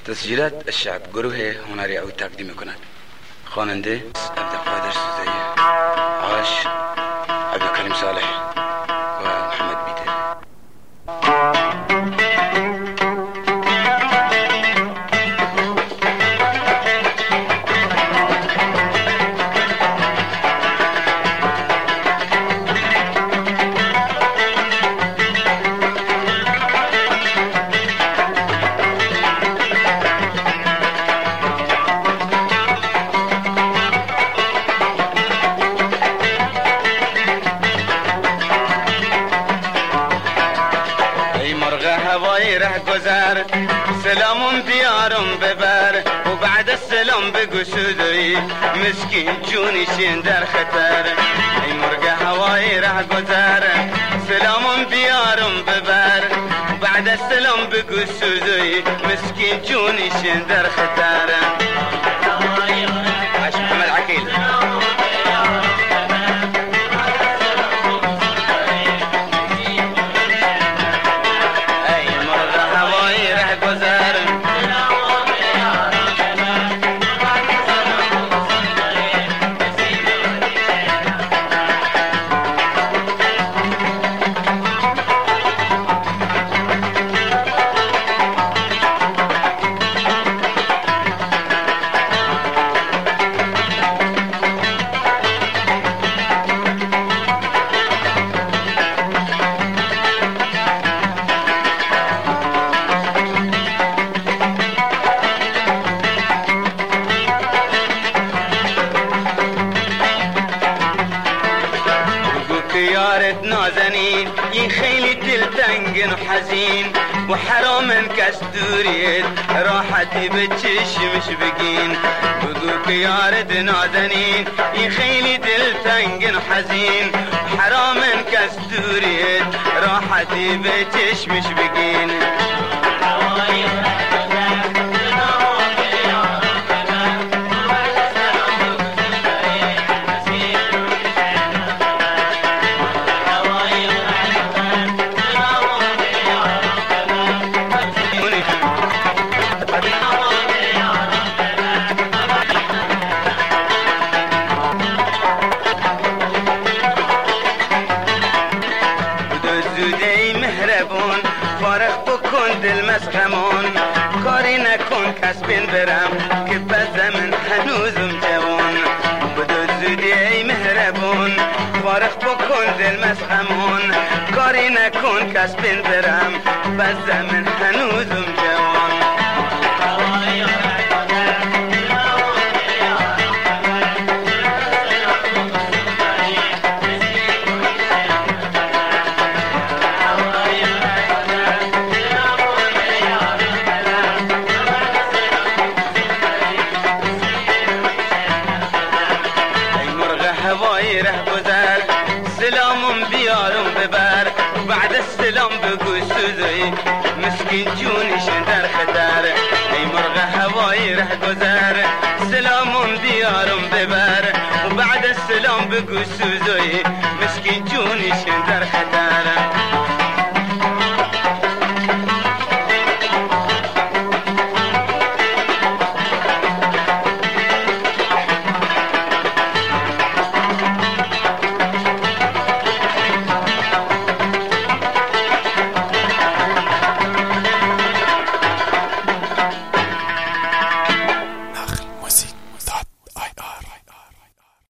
تسجيلات الشعب گروه هنری او تقدیم میکند. خواننده عبدالقادر سوزایی، عاش عبدالکریم صالح و محمد بیدر. هوای ره گذر سلامون دیارم ببر و بعد السلام بگو شدی مسکین جونیشین در خطر. ای مرغ هوای ره گذر سلامون دیارم ببر و بعد السلام بگو شدی مسکین جونیشین در خطر. عاش محمد عقیل. یارت نازنین این خیلی دلتنگن و حزین و حرام کس دوریت راحتی به چشمش بگین. بگو که یارت نازنین این خیلی دلتنگن و حزین و حرام کس دوریت راحتی به چشمش بگین. مهربون فارغ بکن دل مزغمون کاری نکن کسبین برم که بزه من هنوزم جوان. بدو زودی ای مهربون فارغ بکن دل مزغمون کاری نکن کسبین برم بزه من هنوزم جوان. هوای ره گذر سلامم بیارم ببر بعد السلام بگو سوزی مسکین جونیشن در خطر. ای مرغ هوای ره گذر سلامم بیارم ببر و بعد السلام بگو سوزی مسکین جونیشن در خطر.